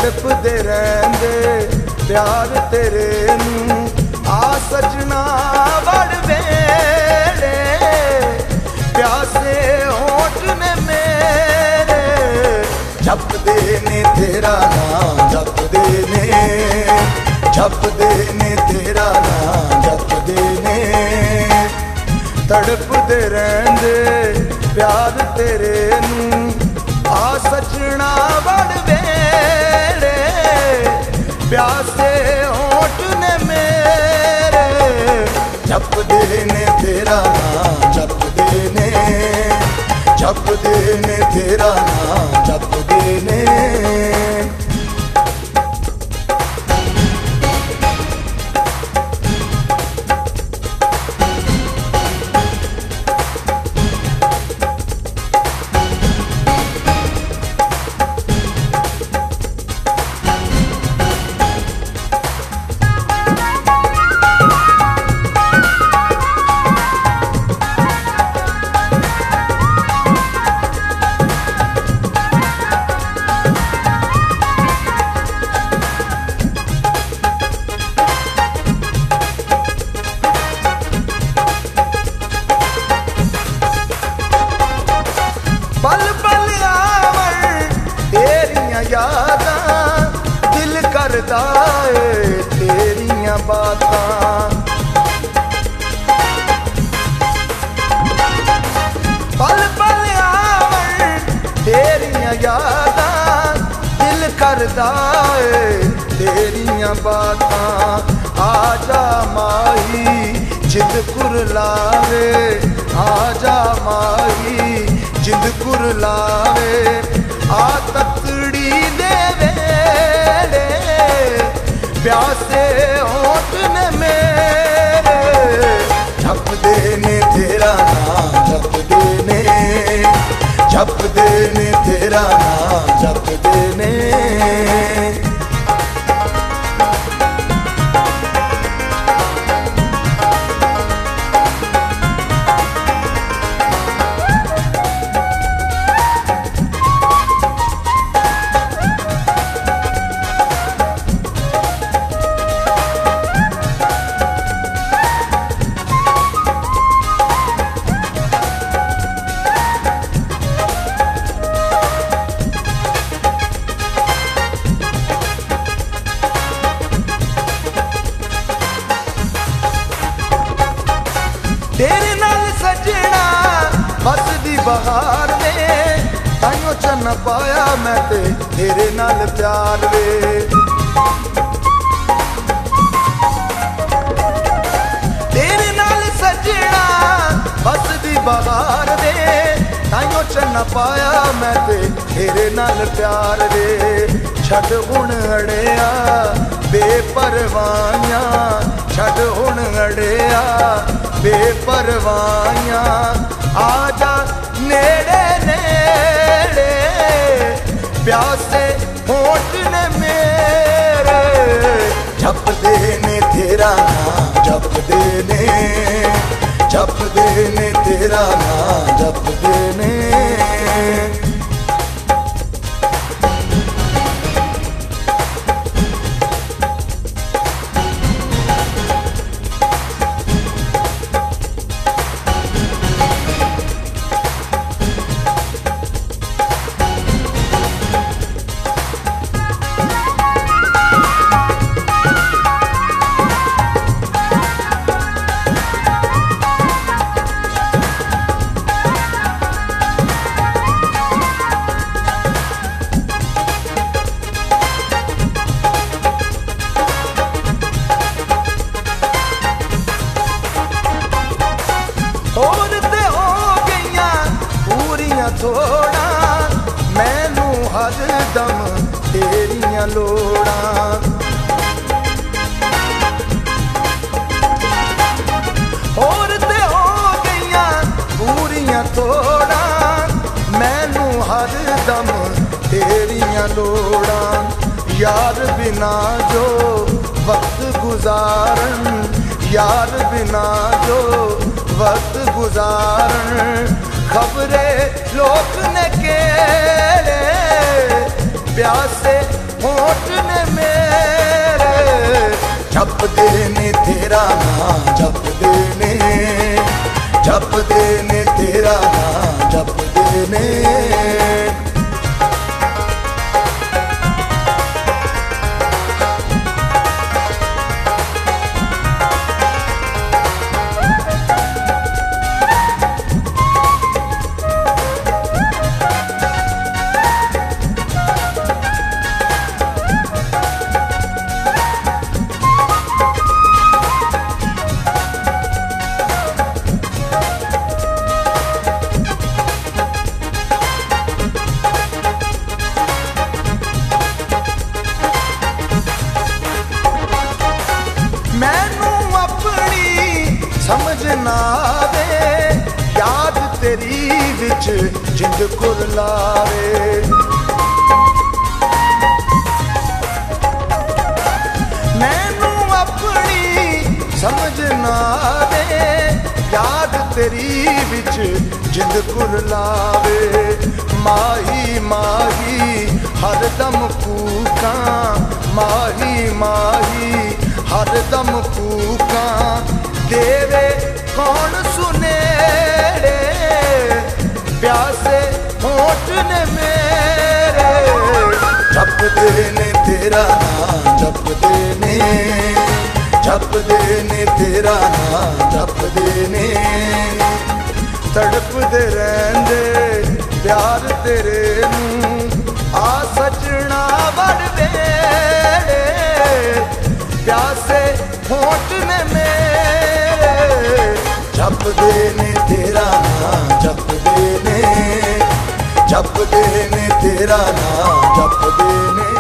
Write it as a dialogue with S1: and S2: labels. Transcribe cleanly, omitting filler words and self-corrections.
S1: तड़पदे रहंदे प्यार तेरे नूं आ सजना बड़ वेड़े प्यासे होठ ने मेरे जपदे ने तेरा नाम जपदे ने तेरा नाम जपदे ने तड़पदे रहंदे प्यार तेरे नूं आ सजना बड़ वेड़े प्यासे होठ ने मेरे जपदे ने तेरा नाम जपदे ने तेरा नाम जपदे ने। पल पल आवन तेरियां यादां दिल करदा ए तेरियां बातां पल पल आवन तेरियां यादां दिल करदा ए तेरियां बातां आजा माही जिद कुरलावे आजा माही जिंद कुरलावे आ तकड़ी दे वेड़े प्यासे होठ ने मेरे जपदे ने तेरा नाम जपदे ने तेरा नाम जपदे ने। तेरे नाल सजना बसदी बहार में ताइयों चन्न पाया मैं ते तेरे नाल प्यार वे तेरे नाल सजना बसदी बहार में ताइयों चन्न पाया मैं ते तेरे नाल प्यार वे छड़ हुण अड़िया बेपरवाहियां छड़ हुण अड़िया बेपरवाहियां आजा नेड़े नेड़े प्यासे होठ ने मेरे जपदे ने तेरा नाम जपदे ने तेरा नाम जपदे ने। होर ते हो गईयां पूरियां थोड़ा मैनू हर दम तेरियां लोड़ा होर ते हो गईयां पूरियां थोड़ा मैनू हर दम तेरियां लोड़ा यार बिना जो वक्त गुजारन यार बिना जो वक्त गुजारन खबरे लोक ने केड़े प्यासे होठ ने मेरे जपदे ने तेरा नाम जपदे ने तेरा नाम जपदे ने। मैनू अपनी समझ ना आवे याद तेरी विच जिंद कुरलावे। मैनू अपनी समझ ना आवे याद तेरी विच जिंद कुरलावे। माही माही हरदम कूकां माही माही हरदम कूकां देवे कौन सुनेड़े प्यासे होठ ने मेरे जपदे ने तेरा नाम जपदे ने तेरा नाम जपदे ने। तड़पदे रहंदे प्यार तेरे नूं आ सजना वड़ वेड़े प्यासे होठ ने मेरे जपदे ने तेरा नाम जपदे ने तेरा नाम जपदे ने।